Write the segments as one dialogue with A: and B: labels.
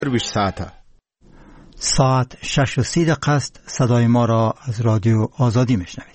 A: ساعت 6:30 است. صدای ما را از رادیو آزادی میشنوید.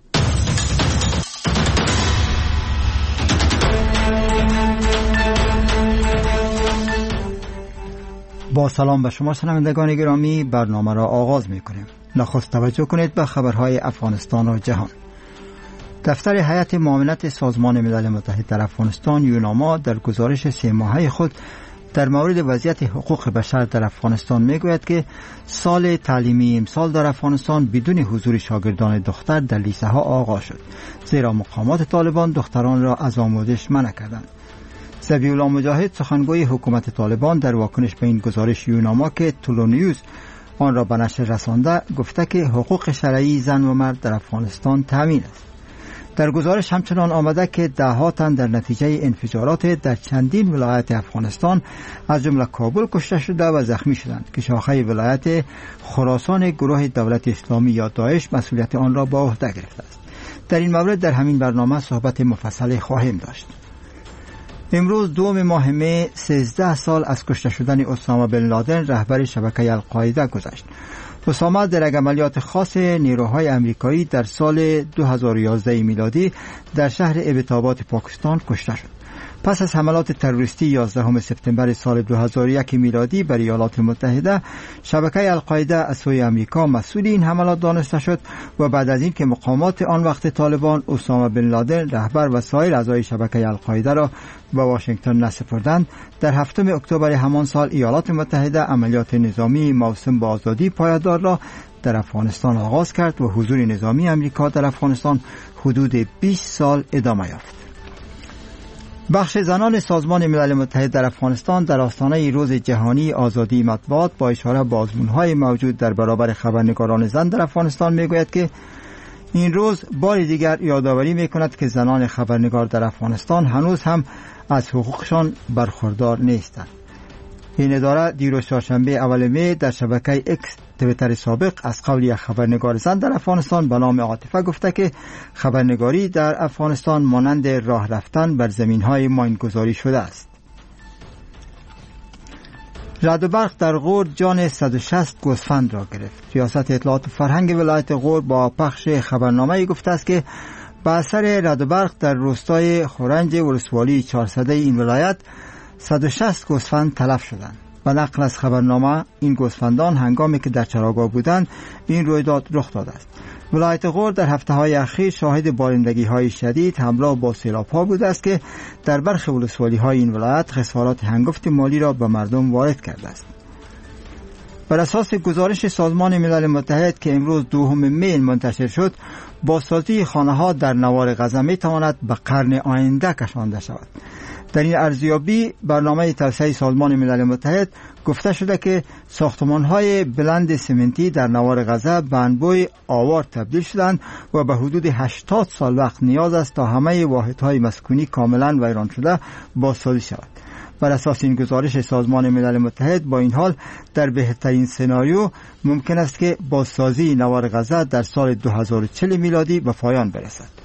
A: با سلام به شما شنوندگان گرامی، برنامه را آغاز میکنیم. نخست توجه کنید به خبرهای افغانستان و جهان. دفتر هیئت معاونت سازمان ملل متحد در افغانستان یوناما در گزارش 3 ماهه خود در مورد وضعیت حقوق بشر در افغانستان میگوید که سال تعلیمی امسال در افغانستان بدون حضور شاگردان دختر در لیسه ها آغاز شد، زیرا مقامات طالبان دختران را از آموزش منع کردند. ذبیح الله مجاهد، سخنگوی حکومت طالبان، در واکنش به این گزارش یوناما که تولونیوز آن را به نشر رسانده گفته که حقوق شرعی زن و مرد در افغانستان تامین است. در گزارش همچنان آمده که ده‌ها تن در نتیجه انفجارات در چندین ولایت افغانستان از جمله کابل کشته شده و زخمی شدند که شاخه ولایت خراسان گروه دولت اسلامی یا داعش مسئولیت آن را به عهده گرفته است. در این مورد در همین برنامه صحبت مفصلی خواهیم داشت. امروز 2 ماه می 13 سال از کشته شدن اسامه بن لادن رهبر شبکه القاعده گذشت. اسامه در یک عملیات خاص نیروهای امریکایی در سال 2011 میلادی در شهر ابتابات پاکستان کشته شد. پس از حملات تروریستی 11 سپتامبر سال 2001 میلادی بر ایالات متحده، شبکه القاعده از سوی امریکا مسئول این حملات دانسته شد و بعد از این که مقامات آن وقت طالبان اسامه بن لادن رهبر و سایر اعضای شبکه القاعده را به واشنگتن نسپردند، در 7 اکتبر همان سال ایالات متحده عملیات نظامی موسم به آزادی پایدار را در افغانستان آغاز کرد و حضور نظامی امریکا در افغانستان حدود 20 سال ادامه یافت. بخش زنان سازمان ملل متحد در افغانستان در آستانه روز جهانی آزادی مطبوعات با اشاره به آزمون‌های موجود در برابر خبرنگاران زن در افغانستان میگوید که این روز بار دیگر یادآوری میکند که زنان خبرنگار در افغانستان هنوز هم از حقوقشان برخوردار نیستند. این اداره دیروز چهارشنبه اول می در شبکه اکس توییتر سابق از قول یک خبرنگار زن در افغانستان به نام عاطفه گفته که خبرنگاری در افغانستان مانند راه رفتن بر زمین‌های ماین‌گذاری شده است. رعد و برق در غور جان 160 گوسفند را گرفت. ریاست اطلاعات و فرهنگ ولایت غور با پخش خبرنامه‌ای گفته است که به اثر رعد و برق در روستای خورنج ولسوالی 400 این ولایت 160 گوسفند تلف شدند. به نقل از خبرنامه، این گوسفندان هنگامی که در چراگاه بودند این رویداد رخ داده است. ولایت غور در هفته‌های اخیر شاهد بارندگی‌های شدید همراه با سیلاب‌ها بوده است که در برخی ولسوالی‌های این ولایت خسارات هنگفت مالی را به مردم وارد کرده است. بر اساس گزارش سازمان ملل متحد که امروز 2 می منتشر شد، بازسازی خانه‌ها در نوار غزه می‌تواند به قرن آینده کشانده شود. در این ارزیابی برنامه توسعه سازمان ملل متحد گفته شده که ساختمان‌های بلند سمنتی در نوار غزه به انبوه آوار تبدیل شدند و به حدود 80 سال وقت نیاز است تا همه واحدهای مسکونی کاملا ویران شده بازسازی شود. بر اساس این گزارش سازمان ملل متحد با این حال در بهترین سناریو ممکن است که بازسازی نوار غزه در سال 2040 میلادی به پایان برسد.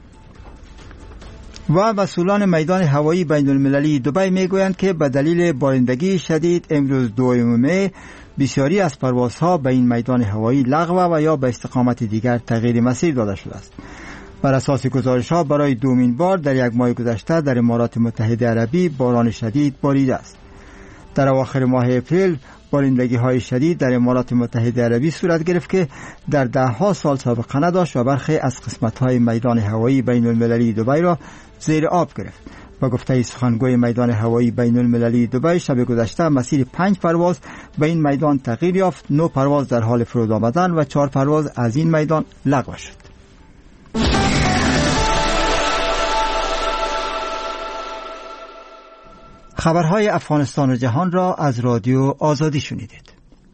A: و مسئولان میدان هوایی بین المللی دبی میگویند که به دلیل بارندگی شدید امروز 2 می بسیاری از پروازها به این میدان هوایی لغو و یا به استقامت دیگر تغییر مسیر داده شده است. بر اساس گزارش‌ها برای دومین بار در یک ماه گذشته در امارات متحده عربی باران شدید باریده است. در اواخر ماه اپریل بارندگی‌های شدید در امارات متحده عربی صورت گرفت که در 10 سال سابقه نداشت و برخی از قسمت‌های میدان هوایی بین المللی دبی را زیر آب گرفت. با گفته سخنگوی میدان هوایی بین المللی دبی، شب گذشته مسیر 5 پرواز به این میدان تغییر یافت، 9 پرواز در حال فرود آمدن و 4 پرواز از این میدان لغو شد. خبرهای افغانستان و جهان را از رادیو آزادی شنیدید.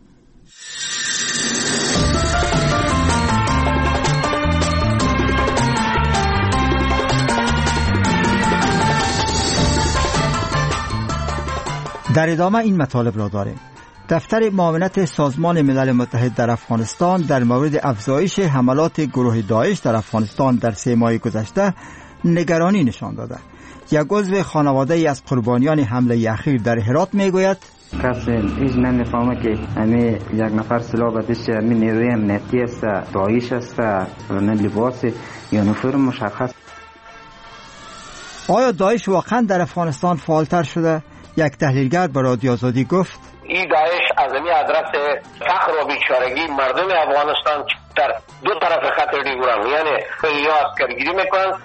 A: در ادامه این مطالب را داریم. دفتر معاونت سازمان ملل متحد در افغانستان در مورد افزایش حملات گروه داعش در افغانستان در 3 ماه گذشته نگرانی نشان داده. یک عضو خانواده ای از قربانیان حمله اخیر در هرات میگوید
B: کسی هیچ نمیفهمه که همین یک نفر سلاح بدش همین نیروی امنیتی است، داعش است، نه لباس یا نفر مشخص.
A: آیا داعش واقعا در افغانستان فعالتر شده؟ یک تحلیلگر به رادیو آزادی گفت
C: این داعش از این آدرس فقر و بیچارگی مردم افغانستان در دو طرف خط دیگران، یعنی یا عسکرگیری میکنند.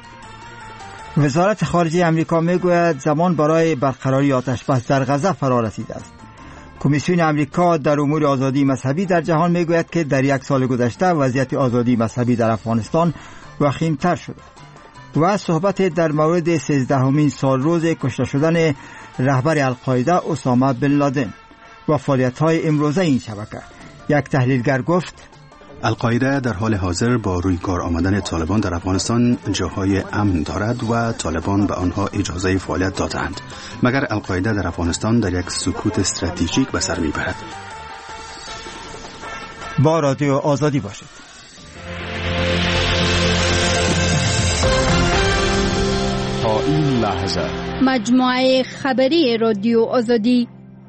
A: وزارت خارجه امریکا میگوید زمان برای برقراری آتش بس در غزه فرا رسیده است. کمیسیون امریکا در امور آزادی مذهبی در جهان میگوید که در یک سال گذشته وضعیت آزادی مذهبی در افغانستان وخیم‌تر شده و صحبت در مورد 13مین سال روز کشته شدن رهبر القاعده اسامه بن لادن و فعالیت‌های امروزه این شبکه. یک تحلیلگر گفت
D: القاعده در حال حاضر با روی کار آمدن طالبان در افغانستان جاهای امن دارد و طالبان به آنها اجازه فعالیت دادند، مگر القاعده در افغانستان در یک سکوت استراتژیک به سر میبرد.
A: با رادیو آزادی باشید.
E: تا این لحظه
F: مجموعه خبری رادیو آزادی.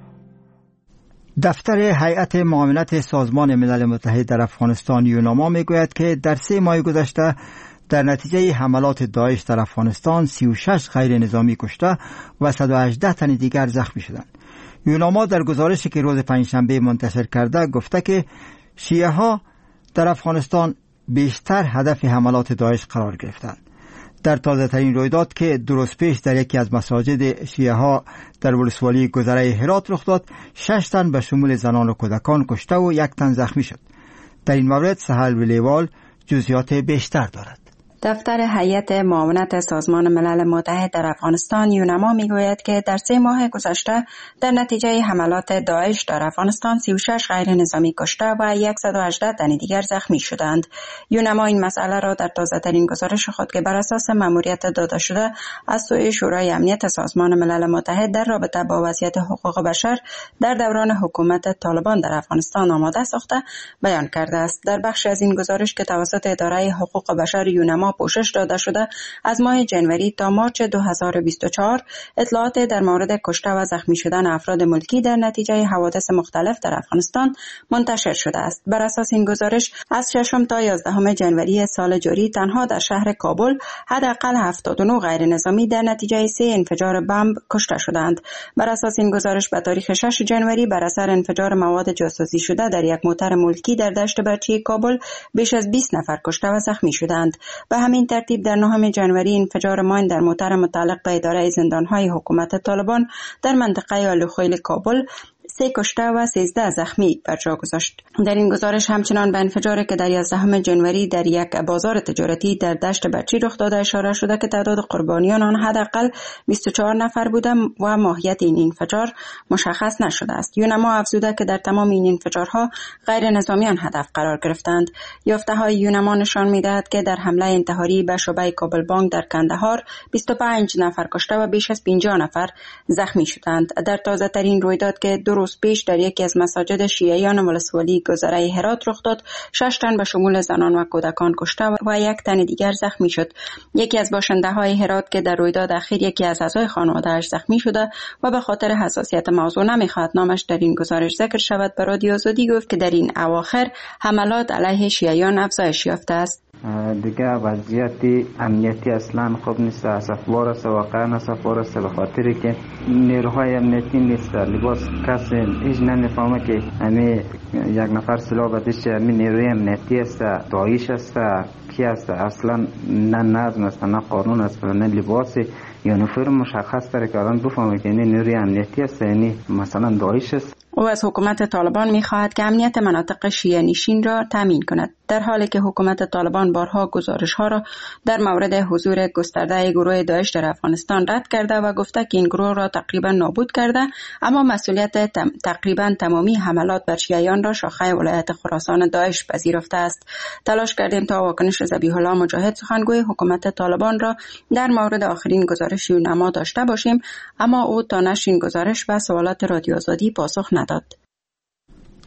A: دفتر هیئت معاونت سازمان ملل متحد در افغانستان یوناما میگوید که در 3 ماه گذشته در نتیجه حملات داعش در افغانستان 36 غیر نظامی کشته و 118 تن دیگر زخمی شدند. یوناما در گزارشی که روز پنجشنبه منتشر کرده گفته که شیعه ها در افغانستان بیشتر هدف حملات داعش قرار گرفتند. در تازه ترین رویداد که درست پیش در یکی از مساجد شیعه ها در ولسوالی گذره هرات رخ داد، 6 تن به شمول زنان و کودکان کشته و 1 تن زخمی شد. در این مورد سهل ولیوال جزئیات بیشتر دارد.
G: دفتر هیئت معاونت سازمان ملل متحد در افغانستان یوناما میگوید که در 3 ماه گذشته در نتیجه حملات داعش در افغانستان 36 غیر نظامی کشته و 118 تن دیگر زخمی شدند. یوناما این مسئله را در تازه‌ترین گزارش خود که بر اساس مأموریت داده شده از سوی شورای امنیت سازمان ملل متحد در رابطه با وضعیت حقوق بشر در دوران حکومت طالبان در افغانستان آماده ساخته بیان کرده است. در بخش از این گزارش که توسط اداره حقوق بشر یوناما پوشش داده شده، از ماه جنوری تا مارچ 2024 اطلاعات در مورد کشته و زخمی شدن افراد ملکی در نتیجه حوادث مختلف در افغانستان منتشر شده است. بر اساس این گزارش از 6 تا 11 جنوری سال جاری تنها در شهر کابل حداقل 79 غیر نظامی در نتیجه 3 انفجار بمب کشته شدند. بر اساس این گزارش به تاریخ 6 جنوری بر اثر انفجار مواد جاسوسی شده در یک موتر ملکی در دشت برچی کابل بیش از 20 نفر کشته و زخمی شدند. به همین ترتیب در 9 جنوری انفجار ماین در موتر متعلق به اداره زندان‌های حکومت طالبان در منطقه آلوخیل کابل 3 کشته و 13 زخمی بر جا گذاشت. در این گزارش همچنان به انفجاری که در 11 جنوری در یک بازار تجارتی در دشت برچی رخ داده اشاره شده که تعداد قربانیان آن حداقل 24 نفر بوده و ماهیت این انفجار مشخص نشده است. یوناما افزوده که در تمام این انفجارها غیر نظامیان هدف قرار گرفتند. یافته‌های یوناما نشان می‌دهد که در حمله انتحاری به شعبه کابل بانک در کندهار 25 نفر کشته و بیش از 50 نفر زخمی شدند. در تازه‌ترین رویداد که روز پیش در یکی از مساجد شیعیان ولسوالی گذره هرات رخ داد، 6 تن به شمول زنان و کودکان کشته و 1 تن دیگر زخمی شد. یکی از باشنده‌های هرات که در رویداد اخیر یکی از اعضای خانواده‌اش زخمی شده و به خاطر حساسیت موضوع نمی‌خواهد نامش در این گزارش ذکر شود، به رادیو آزادی گفت که در این اواخر حملات علیه شیعیان افزایش یافته است.
B: دیگه وضعیت امنیتی اصلا خوب نیست، اسفبار است، واقعا اسفبار است، به خاطری که نیروهای امنیتی نیست، لباس کسی هیچ نمیفهمه که همین یک نفر سلاح بدش همین نیروی امنیتی است، داعش است، کی است، اصلا نه نظم است، نه قانون است، نه لباس یا نفر مشخص داره که الان بفهمه که این نیروی امنیتی است، یعنی مثلا داعش است.
G: او از حکومت طالبان می‌خواهد که امنیت مناطق شیعه نشین را تامین کند، در حالی که حکومت طالبان بارها گزارش‌ها را در مورد حضور گسترده گروه داعش در افغانستان رد کرده و گفته که این گروه را تقریبا نابود کرده، اما مسئولیت تقریبا تمامی حملات بر شیعیان را شاخه ولایت خراسان داعش پذیرفته است. تلاش کردیم تا واکنش ذبیح الله مجاهد سخنگوی حکومت طالبان را در مورد آخرین گزارش یوناما داشته باشیم، اما او تا نشر این گزارش به سوالات رادیو آزادی پاسخ نداد.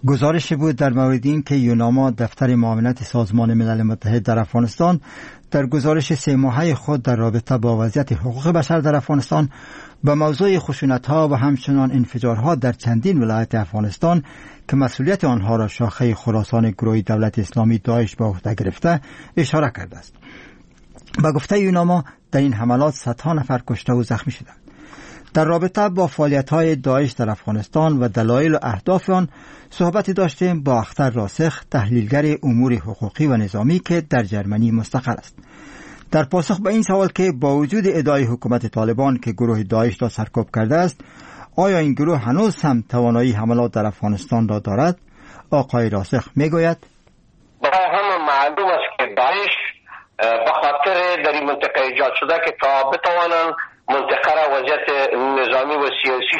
A: گزارش بود در مورد این که یوناما دفتر معاونت سازمان ملل متحد در افغانستان در گزارش 3 ماهه خود در رابطه با وضعیت حقوق بشر در افغانستان به موضوع خشونت‌ها و همچنان انفجارها در چندین ولایت افغانستان که مسئولیت آنها را شاخه خراسان گروه دولت اسلامی داعش به عهده گرفته اشاره کرده است. به گفته یوناما در این حملات صدها نفر کشته و زخمی شدند. در رابطه با فعالیت‌های داعش در افغانستان و دلایل و اهداف آن صحبتی داشتیم با اختر راسخ، تحلیلگر امور حقوقی و نظامی که در جرمنی مستقر است. در پاسخ به این سوال که با وجود ادعای حکومت طالبان که گروه داعش را سرکوب کرده است، آیا این گروه هنوز هم توانایی حملات در افغانستان را دارد؟ آقای راسخ میگوید
C: برای همه معلوم است که داعش به خاطر در این منطقه ایجاد شده که تا بتوانند منطقه را وضعیت نظامی و سیاسی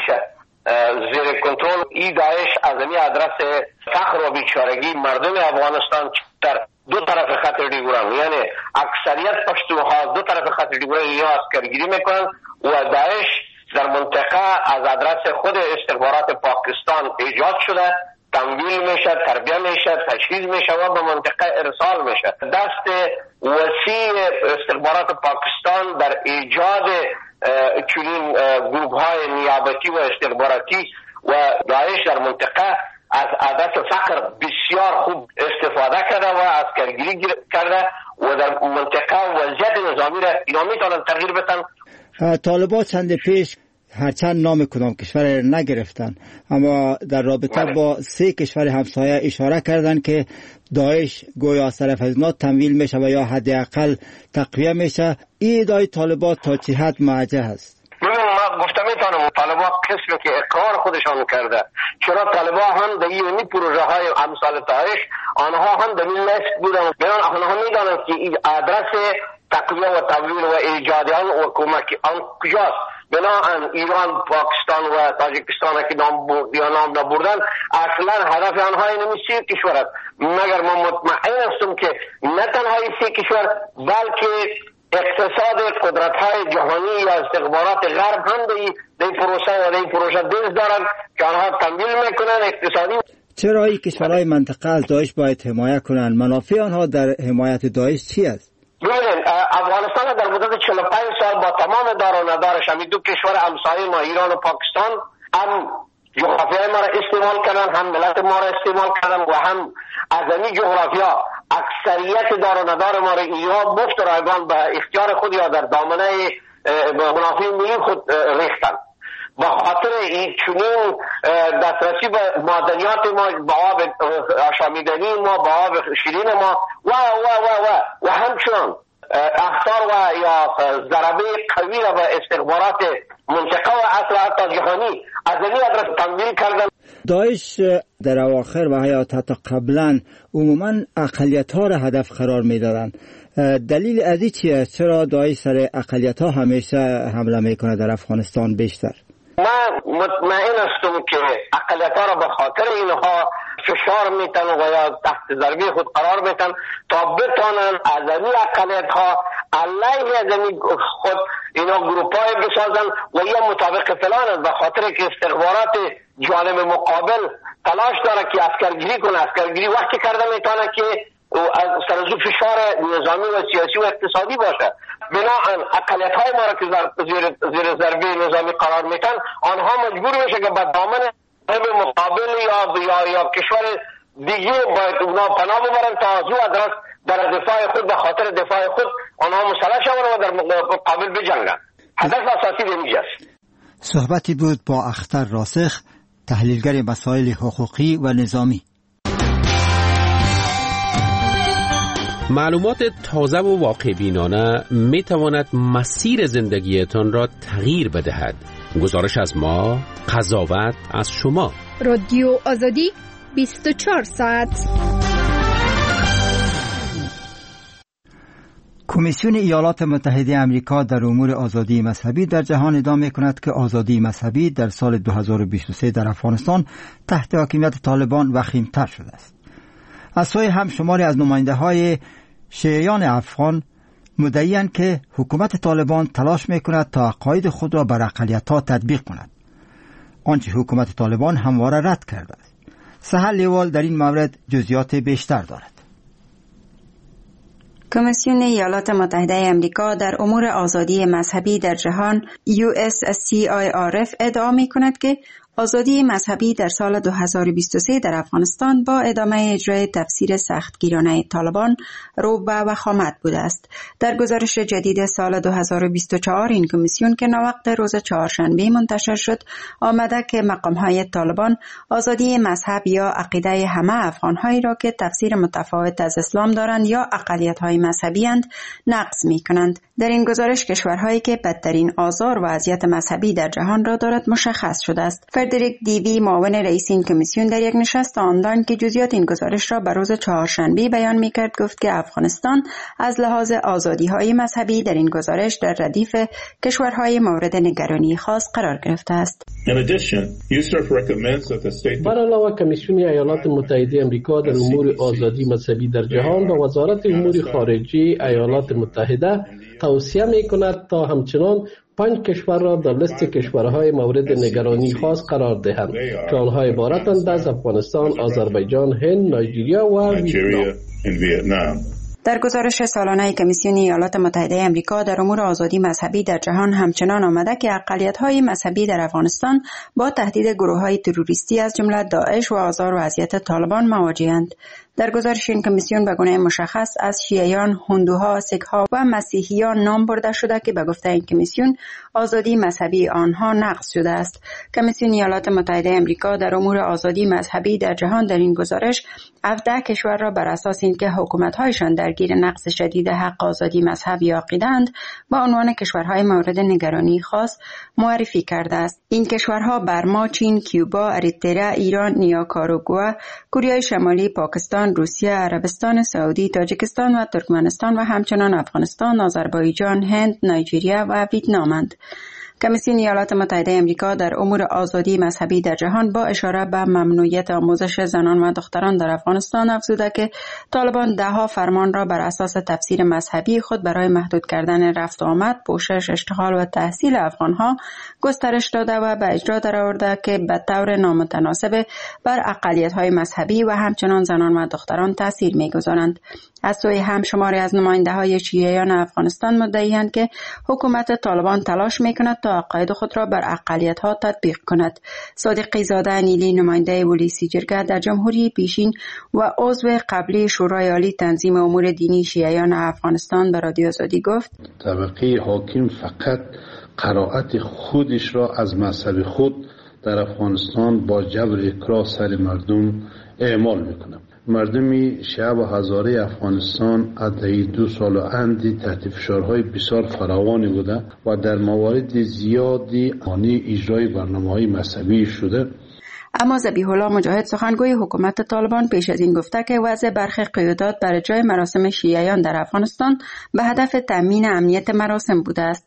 C: زیر کنترل، این داعش از این ادرس فقر و بیچارگی مردم افغانستان در دو طرف خط ریگوران، یعنی اکثریت پشتوها دو طرف خط ریگوران یا اسکرگیری میکنن و داعش در منطقه از ادرس خود استخبارات پاکستان ایجاد شده، تمویل میشه، تربیه میشه، تجهیز میشه و به منطقه ارسال میشه. دست وسیع استخبارات پاکستان در ایجاد چنین گروه های نیابتی و استخباراتی و داعش در منطقه از عادت فقر بسیار خوب استفاده کرده و اسکرگیری کرده و در منطقه وضعیت نظامی را اینا میتونن تغییر بدن.
A: طالبان چند پیش هرچند نام کدام کشور نگرفتن، اما در رابطه با 3 کشور همسایه اشاره کردن که داعش گویا از طرف از اینا تمویل میشه و یا حداقل تقویه میشه. این ادعای طالبان تا چه حد موجه است؟
C: ما گفتم میتونم طالبان قسمی که اقرار خودشان کرده، چرا طالبان هم در این پروژه های امثال داعش آنها هم در این لیست بودن، بیان آنها میدانند که این آدرس تقویه و تمویل و ایجاد آن و کمک آن کجاست. بناهن ایران، پاکستان و تاجیکستان که نام نبردن اصلا هدف آنها این 3 کشور است. مگر ما مطمئن هستم که نه تنها 3 کشور بلکه اقتصاد قدرت‌های جهانی یا استخبارات غرب هم در پروسه و در پروژه دست دارن که آنها تمویل میکنن اقتصادی.
A: چرا این کشورهای منطقه از داعش باید حمایت کنند؟ منافع آنها در حمایت داعش چی است؟
C: ببینید افغانستان در مدت 45 سال با تمام دار و ندارش همین 2 کشور همسایه ما ایران و پاکستان هم جغرافیای ما را استعمال کردن، هم ملت ما را استعمال کردن و هم از این جغرافیا اکثریت دار و ندار ما را اینها مفت رایگان به اختیار خود یا در دامنه منافع ملی خود ریختن. با خاطر این چنین دسترسی به معدنیات ما، به آب آشامیدنی ما، به آب شیرین ما و همچنان اخطار و یا ضربه قوی را به استخبارات منطقه و اصل حتی جهانی از این ادرس تمویل کردن.
A: داعش در اواخر و حتی قبلا عموما اقلیت ها را هدف قرار می دادن. دلیل از این چیه؟ چرا داعش سر اقلیت ها همیشه حمله میکنه در افغانستان بیشتر؟
C: من مطمئن هستم که اقلیت‌ها را به خاطر اینها فشار میتن و یا تحت ضربه خود قرار میتن تا بتانن از این اقلیت‌ها علیه از این خود اینا گروپ‌های بسازن و یا مطابق فلان، به خاطر که استخبارات جانب مقابل تلاش داره که اسکرگیری کنه. اسکرگیری وقتی کرده میتونه که سرزو فشار نظامی و سیاسی و اقتصادی باشه. بناهن اقلیت‌های ما را که زیر ضربه نظامی قرار میتن آنها مجبور میشه که به دامن مقابل یا کشور دیگه باید اونا پناه ببرن تا از او ادرس در دفاع خود به خاطر دفاع خود آنها مسلح شون و در مقابل بجنگن. هدف اساسی دمیج است.
A: صحبتی بود با اختر راسخ، تحلیلگر مسائل حقوقی و نظامی.
H: معلومات تازه و واقع بینانه می تواند مسیر زندگیتان را تغییر بدهد. گزارش از ما، قضاوت از شما.
F: رادیو آزادی 24 ساعت.
A: کمیسیون ایالات متحده آمریکا در امور آزادی مذهبی در جهان ادعا می‌کند که آزادی مذهبی در سال 2023 در افغانستان تحت حاکمیت طالبان وخیم‌تر شده است. از سوی هم شماری از نماینده‌های شیعیان افغان مدعی‌اند که حکومت طالبان تلاش می‌کند تا عقاید خود را بر اقلیت‌ها تطبیق کند، آنچه حکومت طالبان همواره رد کرده است. سهل لیوال در این مورد جزئیات بیشتر دارد.
G: کمیسیون ایالات متحده آمریکا در امور آزادی مذهبی در جهان USCIRF ادعا می کند که آزادی مذهبی در سال 2023 در افغانستان با ادامه اجرای تفسیر سختگیرانه طالبان رو به وخامت بوده است. در گزارش جدید سال 2024 این کمیسیون که ناوقت روز چهارشنبه منتشر شد آمده که مقام‌های طالبان آزادی مذهب یا عقیده همه افغان‌هایی را که تفسیر متفاوت از اسلام دارند یا اقلیت‌های مذهبی اند نقض می‌کنند. در این گزارش کشورهایی که بدترین آزار و اذیت مذهبی در جهان را دارد مشخص شده است. فردریک دیوی معاون رئیس این کمیسیون در یک نشست آنلاین که جزئیات این گزارش را به روز چهارشنبه بیان می‌کرد گفت که افغانستان از لحاظ آزادی‌های مذهبی در این گزارش در ردیف کشورهای مورد نگرانی خاص قرار گرفته است.
I: بر علاوه کمیسیون ایالات متحده آمریکا در امور آزادی مذهبی در جهان و وزارت امور خارجه ایالات متحده توصیه می‌کند تا همچنان 5 کشور را در لیست کشورهای مورد نگرانی خاص قرار دهند که آنها عبارتند از افغانستان، آذربایجان، هند، نایجریا و ویتنام.
G: در گزارش سالانه کمیسیون ایالات متحده آمریکا در امور آزادی مذهبی در جهان همچنان آمده که اقلیت‌های مذهبی در افغانستان با تهدید گروه‌های تروریستی از جمله داعش و آزار و اذیت طالبان مواجه‌اند. در گزارش این کمیسیون به گونه مشخص از شیعیان، هندوها، سیک‌ها و مسیحیان نام برده شده که به گفته این کمیسیون آزادی مذهبی آنها نقض شده است. کمیسیون ایالات متحده آمریکا در امور آزادی مذهبی در جهان در این گزارش 17 کشور را بر اساس اینکه حکومت‌هایشان درگیر نقض شدید حق آزادی مذهب یا عقیده‌اند با عنوان کشورهای مورد نگرانی خاص معرفی کرده است. این کشورها برما، چین، کوبا، اریتره، ایران، نیاکاراگوآ، کره شمالی، پاکستان، روسیه، عربستان سعودی، تاجیکستان و ترکمنستان و همچنان افغانستان، آذربایجان، هند، نایجریا و ویتنامند. کمیسیون ایالات متحده آمریکا در امور آزادی مذهبی در جهان با اشاره به ممنوعیت آموزش زنان و دختران در افغانستان افزوده که طالبان دهها فرمان را بر اساس تفسیر مذهبی خود برای محدود کردن رفت و آمد، پوشش، اشتغال و تحصیل افغانها گسترش داده و به اجرا درآورده که به طور نامتناسب بر اقلیت‌های مذهبی و همچنان زنان و دختران تاثیر می‌گذارند. از سوی هم شماری از نماینده‌های شیعیان افغانستان مدعی‌اند که حکومت طالبان تلاش می‌کند تا عقاید خود را بر اقلیت‌ها تطبیق کند. صادقی زاده نیلی نماینده پلیسی جرگه در جمهوری پیشین و عضو قبلی شورای عالی تنظیم امور دینی شیعیان افغانستان به رادیو آزادی گفت:
J: طبقه حاکم فقط قرائت خودش را از مذهب خود در افغانستان با جبر اکراه سر مردم اعمال می‌کند. مردم شیعه و هزاره افغانستان عده‌ای 2 سال اندی تحت فشارهای بسیار فراوانی بوده و در موارد زیادی مانع اجرای برنامه‌های مذهبی شده.
G: اما ذبیح الله مجاهد سخنگوی حکومت طالبان پیش از این گفته که وضع برخی قیادات برای اجرای مراسم شیعیان در افغانستان به هدف تامین امنیت مراسم بوده است.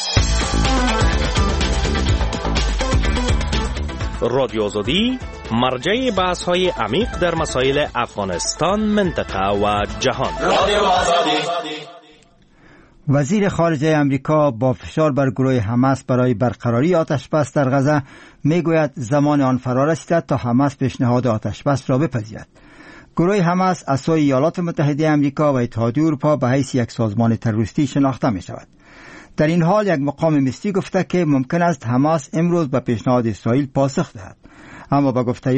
K: رادیو آزادی مرجع بحث‌های عمیق در مسائل افغانستان، منطقه و جهان. رادیو آزادی.
A: وزیر خارجه امریکا با فشار بر گروه حماس برای برقراری آتشبس در غزه میگوید زمان آن فرا رسیده تا حماس پیشنهاد آتشبس را بپذیرد. گروه حماس از سوی ایالات متحده امریکا و اتحادیه اروپا به حیث یک سازمان تروریستی شناخته می شود. در این حال یک مقام مصری گفته که ممکن است حماس امروز به پیشنهاد اسرائیل پاسخ دهد، اما با گفته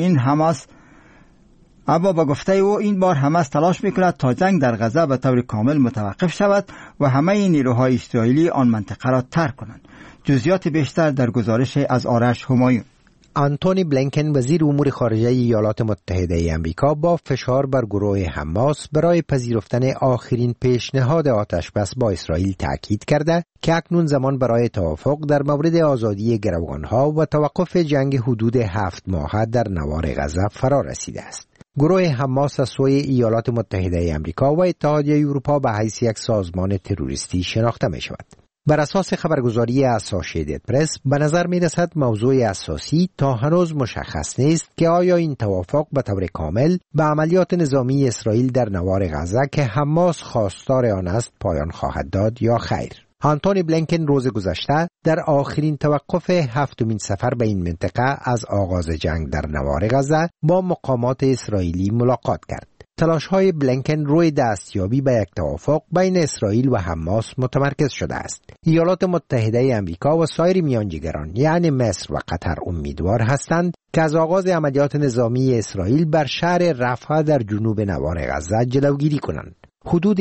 A: او این بار حماس تلاش میکند تا جنگ در غزه به طور کامل متوقف شود و همه نیروهای اسرائیلی آن منطقه را ترک کنند. جزئیات بیشتر در گزارش از آرش همایون.
L: آنتونی بلینکن وزیر امور خارجه ایالات متحده آمریکا با فشار بر گروه حماس برای پذیرفتن آخرین پیشنهاد آتشبس با اسرائیل تاکید کرده که اکنون زمان برای توافق در مورد آزادی گروگانها و توقف جنگ حدود 7 ماهه در نوار غزه فرا رسیده است. گروه حماس از سوی ایالات متحده آمریکا و اتحادیه اروپا به حیث یک سازمان تروریستی شناخته می شود. بر اساس خبرگزاری اسوسییتد پرس به نظر می رسد موضوع اساسی تا هنوز مشخص نیست که آیا این توافق به طور کامل به عملیات نظامی اسرائیل در نوار غزه که حماس خواستار آن است پایان خواهد داد یا خیر. آنتونی بلینکن روز گذشته در آخرین توقف هفتمین سفر به این منطقه از آغاز جنگ در نوار غزه با مقامات اسرائیلی ملاقات کرد. تلاش‌های بلینکن روی دستیابی به یک توافق بین اسرائیل و حماس متمرکز شده است. ایالات متحده آمریکا و سایر میانجیگران یعنی مصر و قطر امیدوار هستند که از آغاز عملیات نظامی اسرائیل بر شهر رفح در جنوب نوار غزه جلوگیری کنند. حدود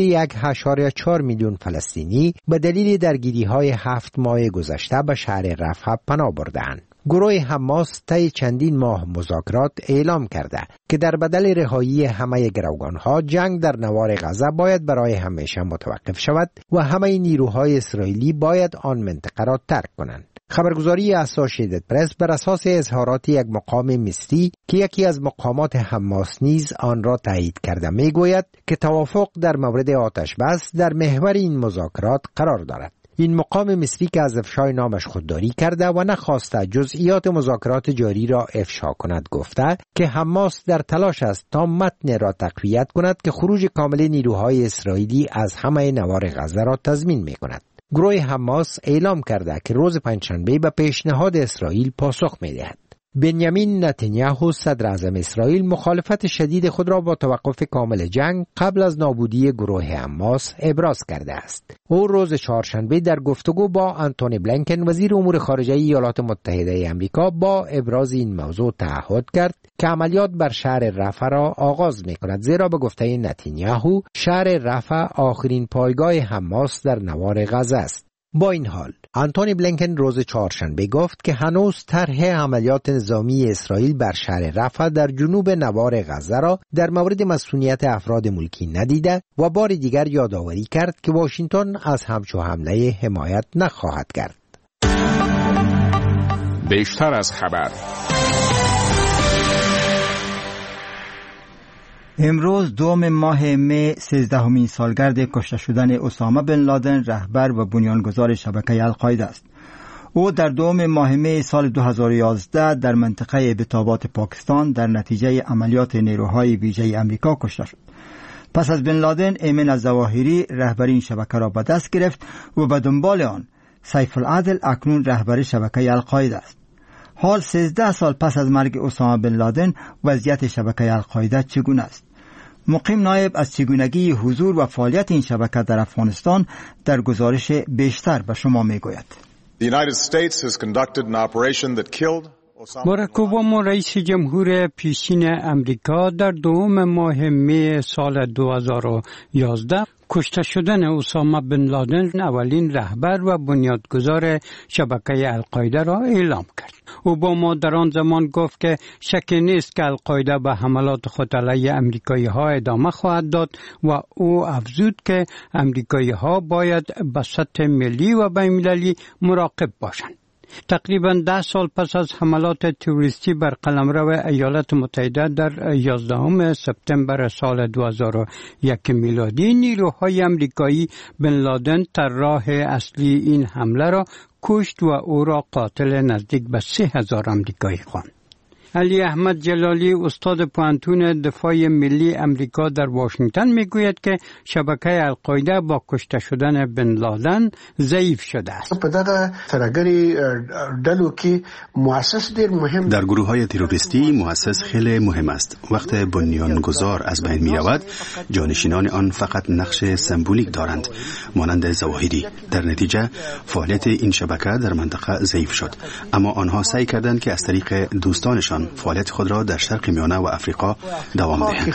L: 1.4 میلیون فلسطینی به دلیل درگیری‌های 7 ماه گذشته به شهر رفح پناه بردند. گروه حماس طی چندین ماه مذاکرات اعلام کرده که در بدل رهایی همه گروگانها جنگ در نوار غزه باید برای همیشه متوقف شود و همه نیروهای اسرائیلی باید آن منطقه را ترک کنند. خبرگزاری اسوسییتد پرس بر اساس اظهارات یک مقام مصری که یکی از مقامات حماس نیز آن را تایید کرده میگوید که توافق در مورد آتش بس در محور این مذاکرات قرار دارد. این مقام مصری که از افشای نامش خودداری کرده و نخواسته جزئیات مذاکرات جاری را افشا کند گفته که حماس در تلاش است تا متن را تقویت کند که خروج کامل نیروهای اسرائیلی از همه نوار غزه را تضمین می کند. گروه حماس اعلام کرده که روز پنجشنبه به پیشنهاد اسرائیل پاسخ می دهد. بنیامین نتانیاهو صدر اعظم اسرائیل مخالفت شدید خود را با توقف کامل جنگ قبل از نابودی گروه حماس ابراز کرده است. او روز چهارشنبه در گفتگو با آنتونی بلینکن وزیر امور خارجه ایالات متحده آمریکا با ابراز این موضوع تعهد کرد که عملیات بر شهر رفح را آغاز می کند، زیرا به گفته نتانیاهو شهر رفح آخرین پایگاه حماس در نوار غزه است. با این حال آنتونی بلینکن روز چهارشنبه گفت که هنوز طرح عملیات نظامی اسرائیل بر شهر رفح در جنوب نوار غزه را در مورد مسئولیت افراد ملکی ندیده و بار دیگر یادآوری کرد که واشنگتن از همچو حمله حمایت نخواهد کرد.
E: بیشتر از خبر.
A: امروز دوم ماه می 13مین سالگرد کشته شدن اسامه بن لادن رهبر و بنیانگذار شبکه القاعده است. او در دوم ماه می سال 2011 در منطقه ابتابات پاکستان در نتیجه عملیات نیروهای ویژه آمریکا کشته شد. پس از بن لادن ایمن الظواهری رهبری این شبکه را به دست گرفت و به دنبال آن سیف العدل اکنون رهبر شبکه القاعده است. حال 13 سال پس از مرگ اسامه بن لادن وضعیت شبکه القاعده چگونه است؟ مقیم نایب از چگونگی حضور و فعالیت این شبکه در افغانستان در گزارش بیشتر به شما میگوید.
M: باراک اوباما رئیس جمهور پیشین امریکا در دوم ماه می سال 2011 کشته شدن اسامه بن لادن اولین رهبر و بنیانگذار شبکه القاعده را اعلام کرد. اوباما در آن زمان گفت که شک نیست که القاعده به حملات خود علیه امریکایی ها ادامه خواهد داد و او افزود که امریکایی ها باید به سطح ملی و بین‌المللی مراقب باشند. تقریباً 10 سال پس از حملات تروریستی بر قلمرو ایالات متحده در 11 سپتامبر سال 2001 میلادی، نیروهای امریکایی بن لادن طراح اصلی این حمله را کشت و او را قاتل نزدیک به 3000 امریکایی خواند. علی احمد جلالی استاد پوهنتون دفاع ملی امریکا در واشنگتن میگوید که شبکه القاعده با کشته شدن بن لادن ضعیف شده است.
D: در گروه‌های تروریستی مؤسس خیلی مهم است. وقت بنیانگذار از بین می رود، جانشینان آن فقط نقش سمبولیک دارند، مانند ظواهری. در نتیجه فعالیت این شبکه در منطقه ضعیف شد، اما آنها سعی کردند که از طریق دوستانشان فعالیت خود را در شرق میانه و افریقا دوام دهند.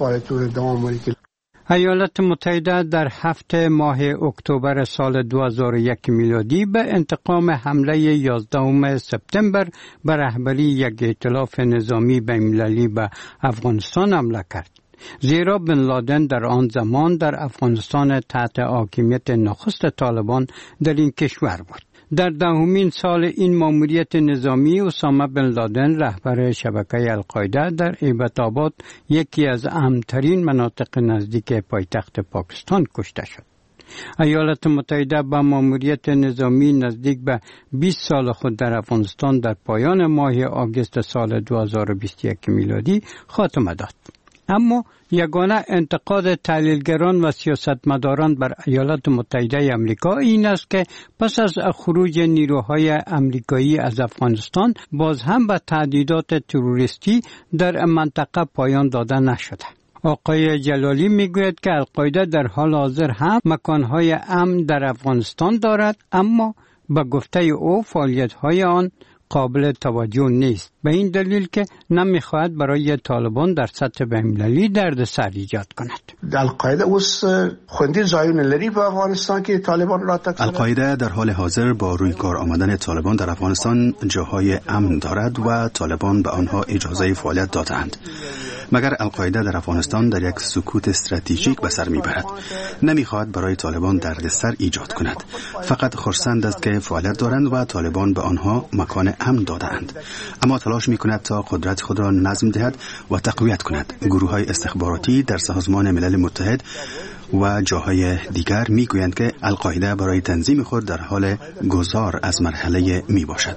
M: ایالات متحده در 7 ماه اکتبر سال 2001 میلادی به انتقام حمله 11 سپتامبر به رهبری یک ائتلاف نظامی بین‌المللی به افغانستان حمله کرد. زیرا بن لادن در آن زمان در افغانستان تحت حاکمیت نخست طالبان در این کشور بود. در 10مین سال این ماموریت نظامی اسامه بن لادن رهبر شبکه القاعده در ایبت‌آباد، یکی از امن‌ترین مناطق نزدیک پایتخت پاکستان، کشته شد. ایالات متحده با ماموریت نظامی نزدیک به 20 سال خود در افغانستان در پایان ماه آگوست سال 2021 میلادی خاتمه داد. اما یگانه انتقاد تحلیلگران و سیاستمداران بر ایالات متحده آمریکا این است که پس از خروج نیروهای آمریکایی از افغانستان باز هم به تهدیدات تروریستی در منطقه پایان داده نشده. آقای جلالی میگوید که القاعده در حال حاضر هم مکانهای امن در افغانستان دارد، اما به گفته او فعالیت‌های آن قابل توجه نیست، به این دلیل که نمیخواهد برای طالبان در سطح بین‌المللی دردسر ایجاد کند.
N: القاعده اوس خوندی زایون لري په افغانستان کې طالبان را
D: القاعده در حال حاضر با روی کار آمدن طالبان در افغانستان جاهای امن دارد و طالبان به آنها اجازه فعالیت دادند. مگر القاعده در افغانستان در یک سکوت استراتژیک به سر میبرد. نمیخواهد برای طالبان دردسر ایجاد کند. فقط خرسند است که فعالیت دارند و طالبان به آنها مکان امن دادند. اما تلاش میکند تا قدرت خود را نظم دهد و تقویت کند. گروه‌های استخباراتی در سازمان ملل متحد و جاهای دیگر میگویند که القاعده برای تنظیم خود در حال گذار از مرحله می باشد.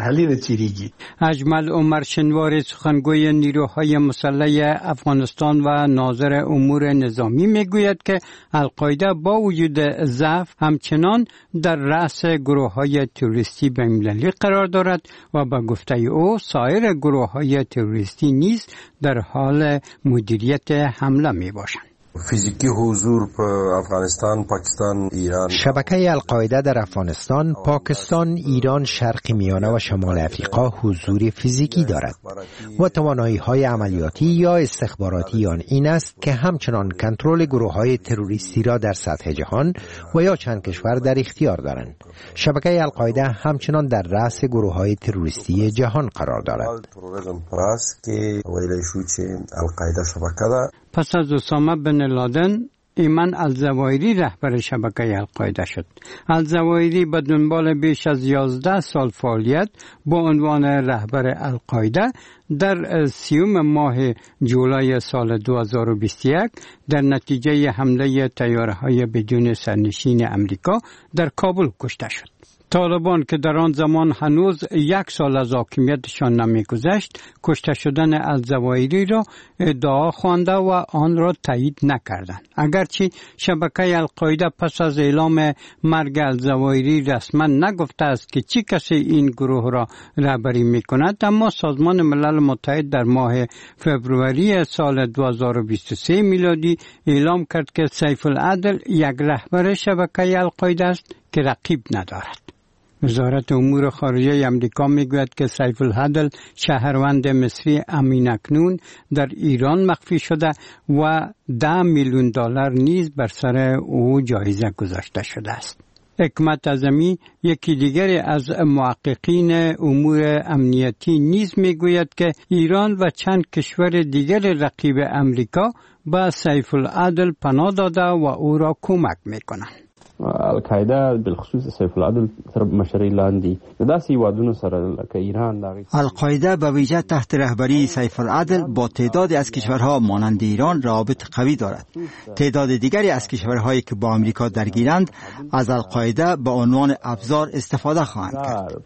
M: اجمل عمر شنواری سخنگوی نیروهای مسلح افغانستان و ناظر امور نظامی میگوید که القاعده با وجود ضعف همچنان در رأس گروههای تروریستی بین‌المللی قرار دارد و به گفته او سایر گروههای تروریستی نیز در حال مدیریت حمله می باشند.
O: فیزیکی حضور په افغانستان، پاکستان، ایران.
L: شبکه القاعده در افغانستان، پاکستان، ایران، شرق میانه و شمال افریقا حضور فیزیکی دارد و توانایی‌های عملیاتی یا استخباراتی آن این است که همچنان کنترل گروه‌های تروریستی را در سطح جهان و یا چند کشور در اختیار دارند. شبکه القاعده همچنان در رأس گروه‌های تروریستی جهان قرار دارد.
M: پس از اسامه بن لادن، ایمن الزوایری رهبر شبکه القاعده شد. الزوایری به دنبال بیش از 11 سال فعالیت با عنوان رهبر القاعده در 30 ماه جولای سال 2021 در نتیجه حمله طیاره‌های بدون سرنشین امریکا در کابل کشته شد. طالبان که در آن زمان هنوز 1 سال از حاکمیتشان نمی‌گذشت، کشته شدن الزوایری را ادعا خوانده و آن را تایید نکردند. اگرچه شبکه القاعده پس از اعلام مرگ الزوایری رسما نگفته است که چه کسی این گروه را رهبری می‌کند، اما سازمان ملل متحد در ماه فوریه سال 2023 میلادی اعلام کرد که سیف العدل یک رهبر شبکه القاعده است که رقیب ندارد. وزارت امور خارجه آمریکا میگوید که سیف العدل شهروند مصری امین اکنون در ایران مخفی شده و $10 میلیون نیز بر سر او جایزه گذاشته شده است. حکمت اعظمی یکی دیگر از محققین امور امنیتی نیز میگوید که ایران و چند کشور دیگر رقیب امریکا به سیف العدل پناه داده و او را کمک میکنند.
P: القاعده بالخصوص سیف العدل تر مشرۍ لاندې داسې هیوادونو سره لکه ایران
A: القاعده به ویژه تحت رهبری سیف العدل با تعدادی از کشورها مانند ایران روابط قوی دارد. تعداد دیگری از کشورهایی که با آمریکا درگیرند از القاعده به عنوان ابزار استفاده خواهند کرد.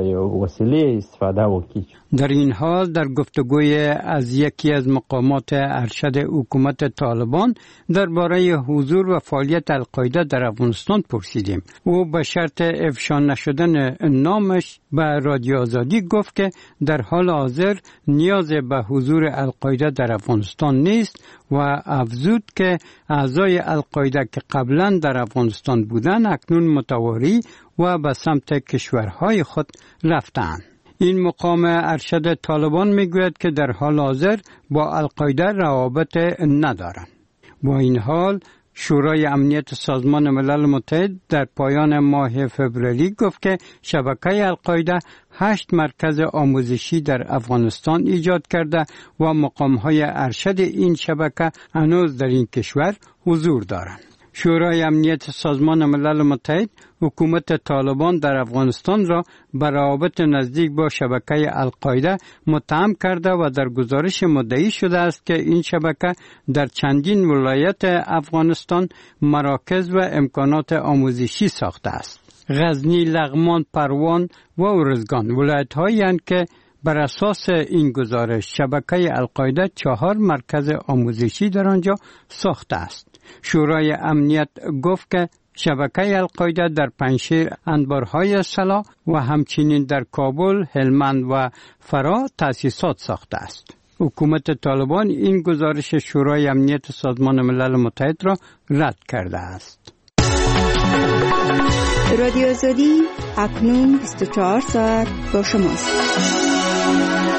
M: در این حال در گفتگوی از یکی از مقامات ارشد حکومت طالبان درباره حضور و فعالیت القاعده در افغانستان پرسیدیم. او به شرط افشا نشدن نامش به رادیو آزادی گفت که در حال حاضر نیاز به حضور القاعده در افغانستان نیست و افزود که اعضای القاعده که قبلا در افغانستان بودند اکنون متواری و به سمت کشورهای خود رفتند. این مقام ارشد طالبان میگوید که در حال حاضر با القاعده روابط ندارند. با این حال شورای امنیت سازمان ملل متحد در پایان ماه فوریه گفت که شبکه القاعده 8 مرکز آموزشی در افغانستان ایجاد کرده و مقام‌های ارشد این شبکه هنوز در این کشور حضور دارند. شورای امنیت سازمان ملل متحد حکومت طالبان در افغانستان را به روابط نزدیک با شبکه القاعده متهم کرده و در گزارش مدعی شده است که این شبکه در چندین ولایت افغانستان مراکز و امکانات آموزشی ساخته است. غزنی، لغمان، پروان و ارزگان ولایت‌هایی هستند که بر اساس این گزارش شبکه القاعده 4 مرکز آموزشی در آنجا ساخته است. شورای امنیت گفت که شبکه القاعده در پنجشیر، انبارهای سلا و همچنین در کابل، هلمند و فرا تأسیسات ساخته است. حکومت طالبان این گزارش شورای امنیت سازمان ملل متحد را رد کرده است.
F: رادیو آزادی اکنون 24 ساعت با شماست.